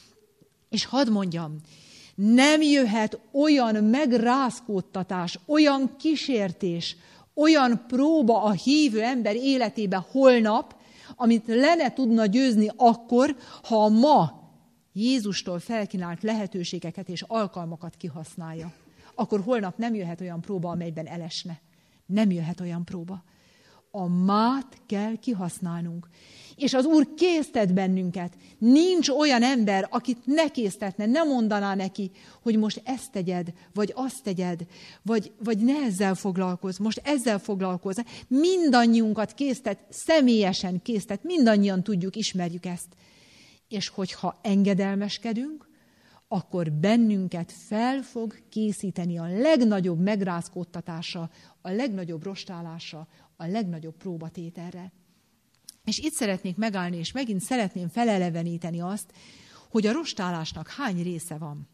És hadd mondjam, nem jöhet olyan megrázkódtatás, olyan kísértés, olyan próba a hívő ember életébe holnap, amit le ne tudna győzni akkor, ha ma Jézustól felkínált lehetőségeket és alkalmakat kihasználja. Akkor holnap nem jöhet olyan próba, amelyben elesne. Nem jöhet olyan próba. A mát kell kihasználnunk. És az Úr késztet bennünket. Nincs olyan ember, akit ne késztetne, ne mondaná neki, hogy most ezt tegyed, vagy azt tegyed, vagy, vagy ne ezzel foglalkozz, most ezzel foglalkozz. Mindannyiunkat késztet, személyesen késztet, mindannyian tudjuk, ismerjük ezt. És hogyha engedelmeskedünk, akkor bennünket fel fog készíteni a legnagyobb megrázkódtatásra, a legnagyobb rostálásra, a legnagyobb próbatételre. És itt szeretnék megállni, és megint szeretném feleleveníteni azt, hogy a rostálásnak hány része van.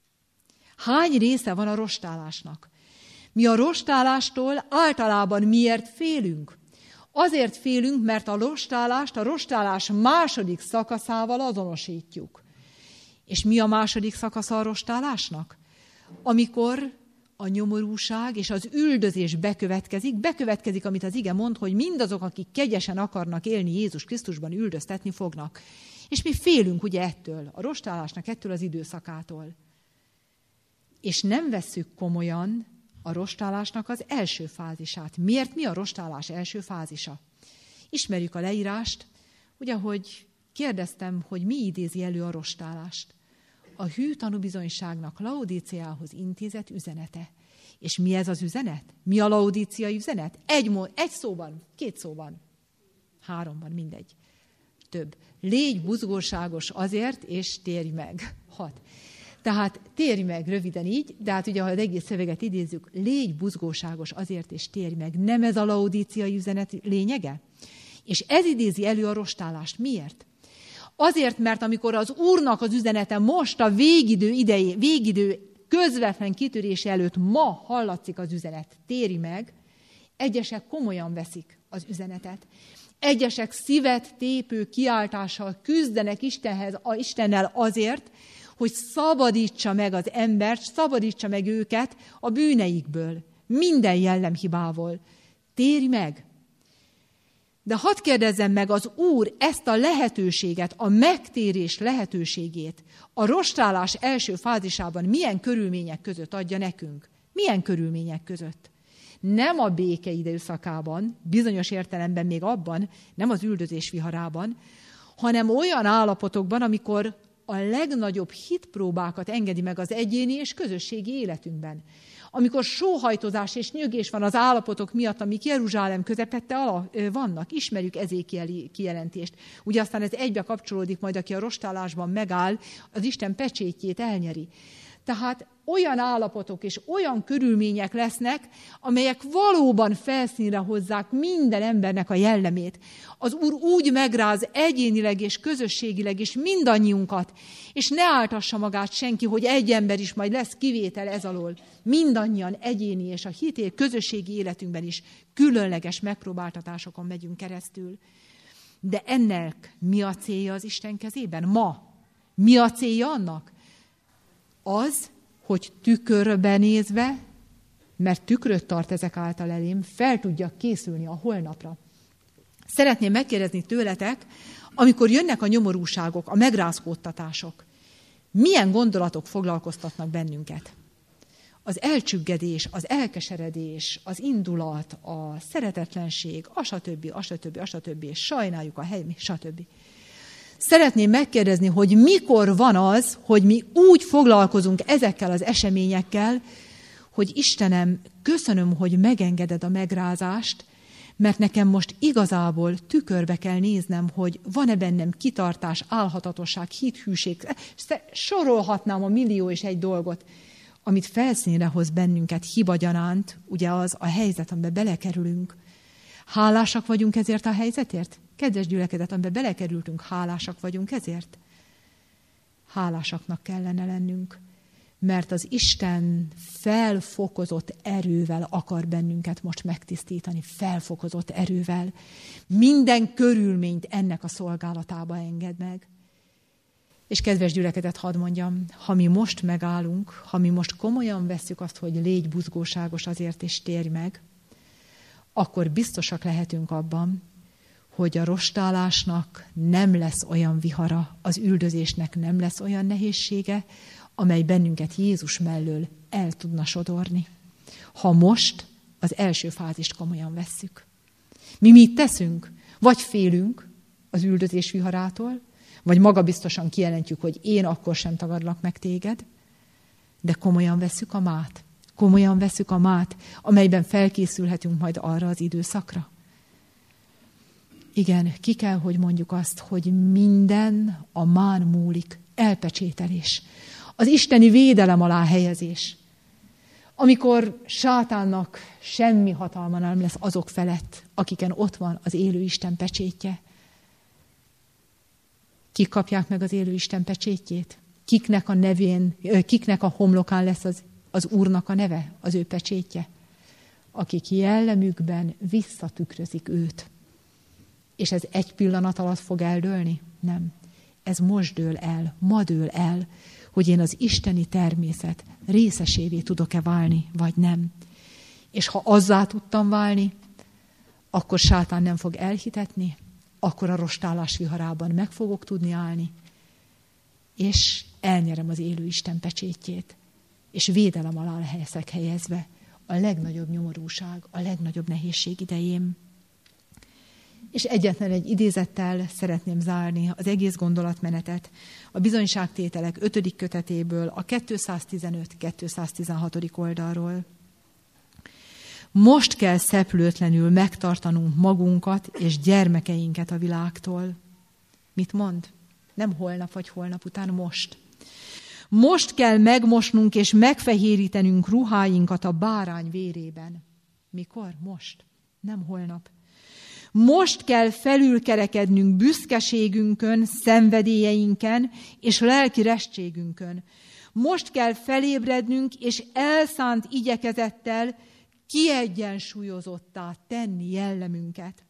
Hány része van a rostálásnak? Mi a rostálástól általában miért félünk? Azért félünk, mert a rostálást a rostálás második szakaszával azonosítjuk. És mi a második szakasza a rostálásnak? Amikor a nyomorúság és az üldözés bekövetkezik, bekövetkezik, amit az ige mond, hogy mindazok, akik kegyesen akarnak élni Jézus Krisztusban, üldöztetni fognak. És mi félünk ugye ettől, a rostálásnak ettől az időszakától. És nem vesszük komolyan a rostálásnak az első fázisát. Miért? Mi a rostálás első fázisa? Ismerjük a leírást, ugye, hogy kérdeztem, hogy mi idézi elő a rostálást. A hű tanúbizonyságnak Laodíceához intézett üzenete. És mi ez az üzenet? Mi a laodíciai üzenet? Egy, egy szóban, két szóban, háromban, mindegy. Több. Légy buzgóságos azért, és térj meg. Hat. Tehát térj meg röviden így, de hát ugye, ha az egész szöveget idézzük, légy buzgóságos azért, és térj meg. Nem ez a laodíciai üzenet lényege? És ez idézi elő a rostálást. Miért? Azért, mert amikor az Úrnak az üzenete most a végidő idejé, végidő közvetlen kitörése előtt ma hallatszik az üzenet, téri meg, egyesek komolyan veszik az üzenetet. Egyesek szívet tépő kiáltással küzdenek Istenhez, a Istennel azért, hogy szabadítsa meg az embert, szabadítsa meg őket a bűneikből, minden jellemhibával. Térj meg! De hadd kérdezzem meg, az Úr ezt a lehetőséget, a megtérés lehetőségét a rostálás első fázisában milyen körülmények között adja nekünk? Milyen körülmények között? Nem a béke időszakában, bizonyos értelemben még abban, nem az üldözés viharában, hanem olyan állapotokban, amikor a legnagyobb hitpróbákat engedi meg az egyéni és közösségi életünkben. Amikor sóhajtozás és nyögés van az állapotok miatt, amik Jeruzsálem közepette ala, vannak, ismerjük Ezékieli kijelentést. Ugye aztán ez egybe kapcsolódik majd, aki a rostálásban megáll, az Isten pecsétjét elnyeri. Tehát olyan állapotok és olyan körülmények lesznek, amelyek valóban felszínre hozzák minden embernek a jellemét. Az Úr úgy megráz egyénileg és közösségileg is mindannyiunkat, és ne áltassa magát senki, hogy egy ember is majd lesz kivétel ez alól. Mindannyian egyéni és a hitér közösségi életünkben is különleges megpróbáltatásokon megyünk keresztül. De ennek mi a célja az Isten kezében? Ma. Mi a célja annak? Az, hogy tükörbe nézve, mert tükröt tart ezek által elém, fel tudjak készülni a holnapra. Szeretném megkérdezni tőletek, amikor jönnek a nyomorúságok, a megrázkódtatások, milyen gondolatok foglalkoztatnak bennünket? Az elcsüggedés, az elkeseredés, az indulat, a szeretetlenség, a stb., a stb., a stb., és sajnáljuk a hely, stb. Szeretném megkérdezni, hogy mikor van az, hogy mi úgy foglalkozunk ezekkel az eseményekkel, hogy Istenem, köszönöm, hogy megengeded a megrázást, mert nekem most igazából tükörbe kell néznem, hogy van-e bennem kitartás, álhatatosság, hithűség. Sorolhatnám a millió és egy dolgot, amit felszínre hoz bennünket hibagyanánt, ugye az a helyzet, amiben belekerülünk. Hálásak vagyunk ezért a helyzetért? Kedves gyülekezet, amiben belekerültünk, hálásak vagyunk ezért? Hálásaknak kellene lennünk, mert az Isten felfokozott erővel akar bennünket most megtisztítani, felfokozott erővel. Minden körülményt ennek a szolgálatába enged meg. És kedves gyülekezet, hadd mondjam, ha mi most megállunk, ha mi most komolyan vesszük azt, hogy légy buzgóságos azért és térj meg, akkor biztosak lehetünk abban, hogy a rostálásnak nem lesz olyan vihara, az üldözésnek nem lesz olyan nehézsége, amely bennünket Jézus mellől el tudna sodorni. Ha most az első fázist komolyan vesszük. Mi mit teszünk? Vagy félünk az üldözés viharától, vagy magabiztosan kijelentjük, hogy én akkor sem tagadlak meg téged, de komolyan vesszük a mát. Komolyan vesszük a mát, amelyben felkészülhetünk majd arra az időszakra. Igen, ki kell, hogy mondjuk azt, hogy minden a mán múlik, elpecsételés. Az isteni védelem alá helyezés. Amikor sátánnak semmi hatalma nem lesz azok felett, akiken ott van az élő Isten pecsétje. Kik kapják meg az élő Isten pecsétjét? Kiknek a nevén, kiknek a homlokán lesz az, az Úrnak a neve, az ő pecsétje? Akik jellemükben visszatükrözik őt. És ez egy pillanat alatt fog eldőlni? Nem. Ez most dől el, ma dől el, hogy én az isteni természet részesévé tudok-e válni, vagy nem. És ha azzá tudtam válni, akkor sátán nem fog elhitetni, akkor a rostálás viharában meg fogok tudni állni, és elnyerem az élő Isten pecsétjét, és védelem alá leszek helyezve a legnagyobb nyomorúság, a legnagyobb nehézség idején. És egyetlen egy idézettel szeretném zárni az egész gondolatmenetet a bizonyságtételek ötödik kötetéből, a kétszáztizenöt kétszáztizenhat. oldalról. Most kell szeplőtlenül megtartanunk magunkat és gyermekeinket a világtól. Mit mond? Nem holnap vagy holnap után, most. Most kell megmosnunk és megfehérítenünk ruháinkat a bárány vérében. Mikor? Most. Nem holnap. Most kell felülkerekednünk büszkeségünkön, szenvedélyeinken és lelki restségünkön. Most kell felébrednünk és elszánt igyekezettel kiegyensúlyozottá tenni jellemünket.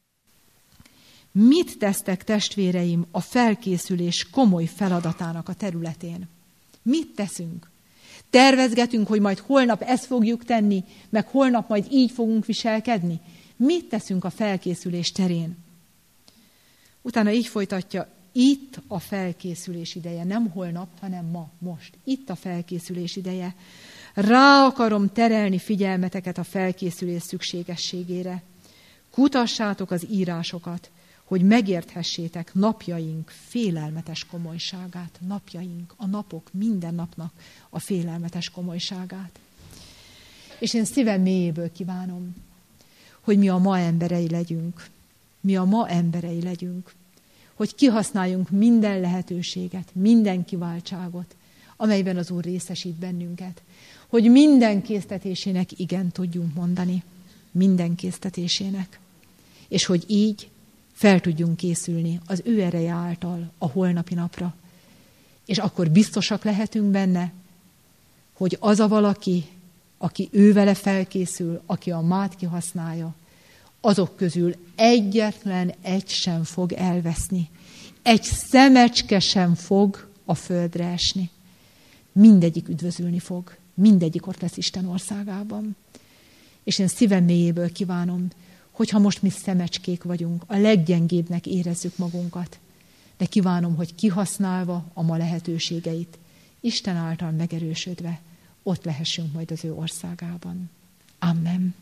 Mit tesztek, testvéreim, a felkészülés komoly feladatának a területén? Mit teszünk? Tervezgetünk, hogy majd holnap ezt fogjuk tenni, meg holnap majd így fogunk viselkedni? Mit teszünk a felkészülés terén? Utána így folytatja, itt a felkészülés ideje, nem holnap, hanem ma, most. Itt a felkészülés ideje. Rá akarom terelni figyelmeteket a felkészülés szükségességére. Kutassátok az írásokat, hogy megérthessétek napjaink félelmetes komolyságát. Napjaink, a napok, minden napnak a félelmetes komolyságát. És én szívem mélyéből kívánom, hogy mi a ma emberei legyünk. Mi a ma emberei legyünk. Hogy kihasználjunk minden lehetőséget, minden kiváltságot amelyben az Úr részesít bennünket, hogy minden késztetésének igen tudjunk mondani, minden késztetésének, és hogy így fel tudjunk készülni az ő ereje által a holnapi napra. És akkor biztosak lehetünk benne, hogy az a valaki, aki ő vele felkészül, aki a mát kihasználja, azok közül egyetlen egy sem fog elveszni. Egy szemecske sem fog a földre esni. Mindegyik üdvözülni fog. Mindegyik ott lesz Isten országában. És én szívem mélyéből kívánom, hogyha most mi szemecskék vagyunk, a leggyengébbnek érezzük magunkat, de kívánom, hogy kihasználva a ma lehetőségeit, Isten által megerősödve, ott lehessünk majd az ő országában. Amen.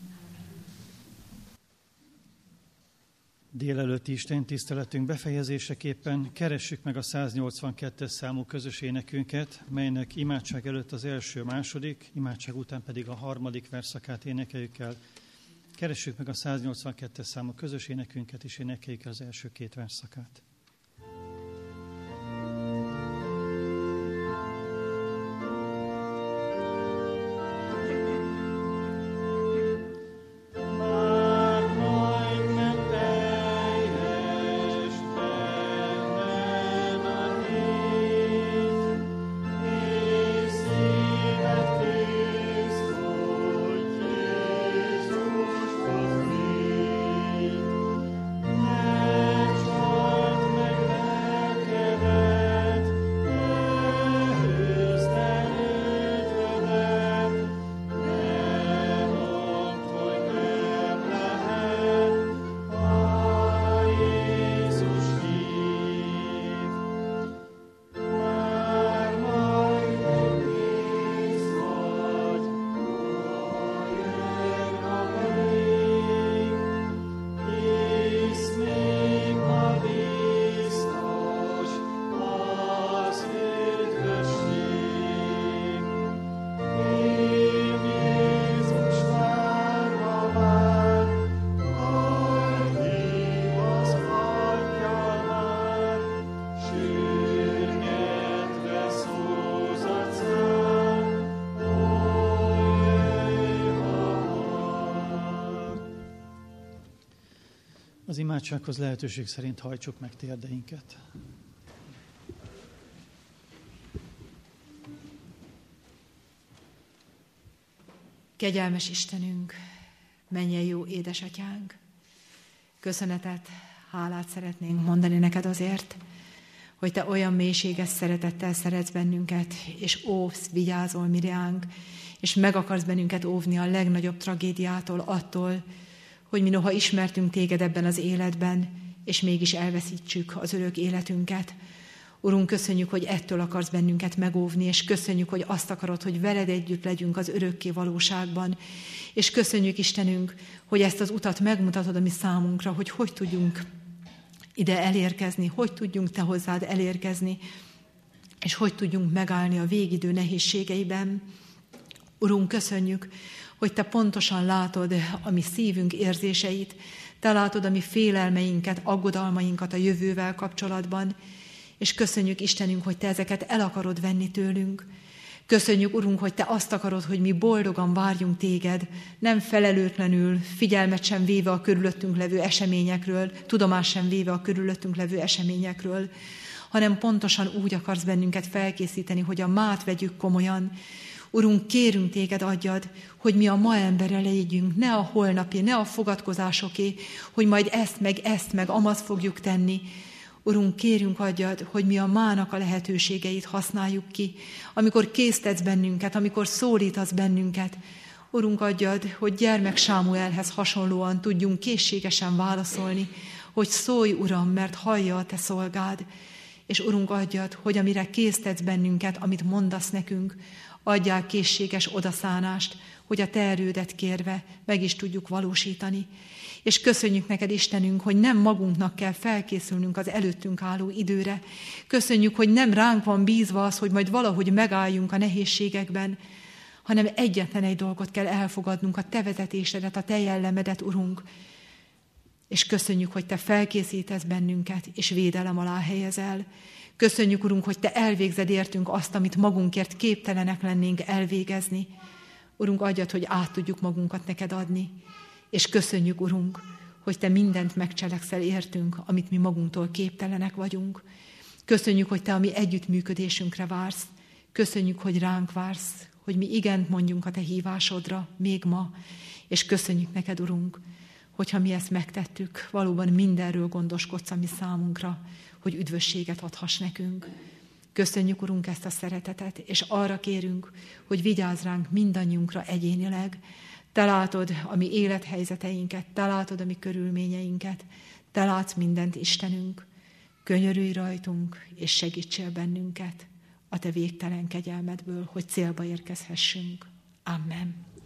Délelőtti Isten tiszteletünk befejezéseképpen keressük meg a száznyolcvankettes számú közös énekünket, melynek imádság előtt az első, második, imádság után pedig a harmadik verszakát énekeljük el. Keressük meg a száznyolcvankettes számú közös énekünket, és énekeljük el az első két verszakát. Az imádsághoz lehetőség szerint hajtsuk meg térdeinket. Kegyelmes Istenünk, mennyei jó édesatyánk, köszönetet, hálát szeretnénk mondani neked azért, hogy te olyan mélységes szeretettel szeretsz bennünket, és óvsz, vigyázol miránk, és meg akarsz bennünket óvni a legnagyobb tragédiától, attól, hogy mi noha ismertünk téged ebben az életben, és mégis elveszítsük az örök életünket. Urunk, köszönjük, hogy ettől akarsz bennünket megóvni, és köszönjük, hogy azt akarod, hogy veled együtt legyünk az örökké valóságban. És köszönjük, Istenünk, hogy ezt az utat megmutatod a mi számunkra, hogy hogy tudjunk ide elérkezni, hogy tudjunk te hozzád elérkezni, és hogy tudjunk megállni a végidő nehézségeiben. Urunk, köszönjük, hogy te pontosan látod a mi szívünk érzéseit, te látod a mi félelmeinket, aggodalmainkat a jövővel kapcsolatban, és köszönjük, Istenünk, hogy te ezeket el akarod venni tőlünk. Köszönjük, Urunk, hogy te azt akarod, hogy mi boldogan várjunk téged, nem felelőtlenül, figyelmet sem véve a körülöttünk levő eseményekről, tudomást sem véve a körülöttünk levő eseményekről, hanem pontosan úgy akarsz bennünket felkészíteni, hogy a mát vegyük komolyan. Urunk, kérünk téged, adjad, hogy mi a ma emberre legyünk, ne a holnapi, ne a fogadkozásoké, hogy majd ezt meg ezt meg amazt fogjuk tenni. Urunk, kérünk, adjad, hogy mi a mának a lehetőségeit használjuk ki, amikor késztetsz bennünket, amikor szólítasz bennünket. Urunk, adjad, hogy gyermek Sámuelhez hasonlóan tudjunk készségesen válaszolni, hogy szólj, Uram, mert hallja a te szolgád. És Urunk, adjad, hogy amire késztetsz bennünket, amit mondasz nekünk, adjál készséges odaszánást, hogy a te erődet kérve meg is tudjuk valósítani. És köszönjük neked, Istenünk, hogy nem magunknak kell felkészülnünk az előttünk álló időre. Köszönjük, hogy nem ránk van bízva az, hogy majd valahogy megálljunk a nehézségekben, hanem egyetlen egy dolgot kell elfogadnunk, a te vezetésedet, a te jellemedet, Urunk. És köszönjük, hogy te felkészítesz bennünket, és védelem alá helyezel. Köszönjük, Urunk, hogy Te elvégzed értünk azt, amit magunkért képtelenek lennénk elvégezni. Urunk, adjad, hogy át tudjuk magunkat neked adni. És köszönjük, Urunk, hogy Te mindent megcselekszel értünk, amit mi magunktól képtelenek vagyunk. Köszönjük, hogy Te a mi együttműködésünkre vársz. Köszönjük, hogy ránk vársz, hogy mi igent mondjunk a Te hívásodra, még ma. És köszönjük neked, Urunk, hogyha mi ezt megtettük, valóban mindenről gondoskodsz a mi számunkra, hogy üdvösséget adhass nekünk. Köszönjük, Urunk, ezt a szeretetet, és arra kérünk, hogy vigyázz ránk mindannyiunkra egyénileg. Te látod a mi élethelyzeteinket, Te látod a mi körülményeinket, Te látsz mindent, Istenünk. Könyörülj rajtunk, és segítsél bennünket a Te végtelen kegyelmedből, hogy célba érkezhessünk. Amen.